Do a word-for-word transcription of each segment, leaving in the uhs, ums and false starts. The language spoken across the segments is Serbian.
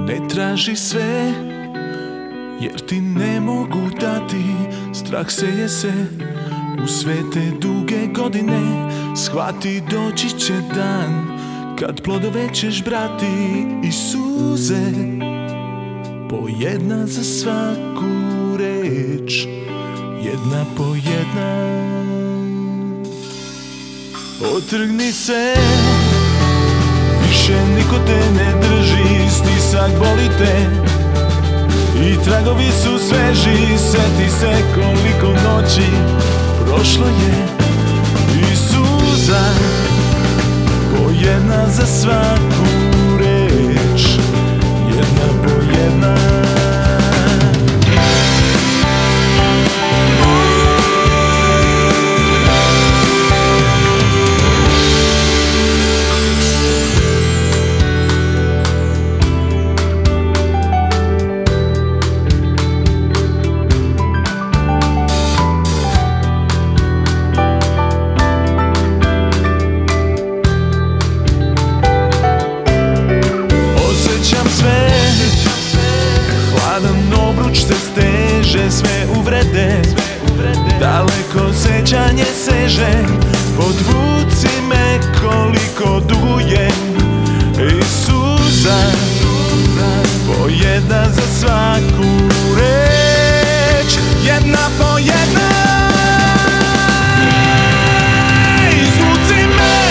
Ne traži sve, jer ti ne mogu dati. Strah seje se u sve te duge godine. Shvati, doći će dan kad plodove ćeš brati. I suze po jedna za svaku reč, jedna po jedna. Otrgni se, više niko te ne drži. Stisak boli te i tragovi su sveži. Sjeti se koliko noći prošlo je. I suza po jedna za svaku reč, jedna po jedna. Obruč se steže, sve uvrede, daleko sećanje seže. Podvuci me koliko dugujem. I suza po jedna za svaku reč, jedna po jedna. Izvuci me,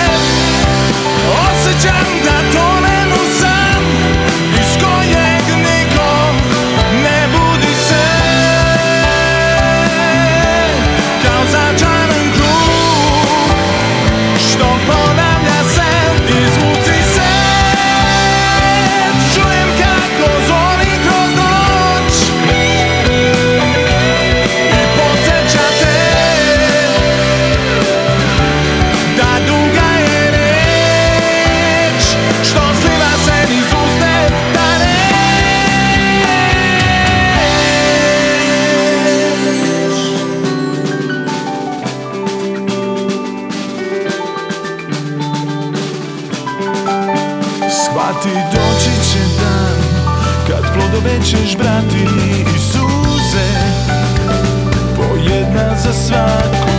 osjećam da tonem u san iz kojeg niko ne budi se. Kao začaran krug što ponavlja se. Izvuci se, čujem kako zvoni kroz noć i podsjeća te da duga je reč što sliva se niz uste da shvati, doći će dan kad plodove ćeš brati. I suze po jedna za svaku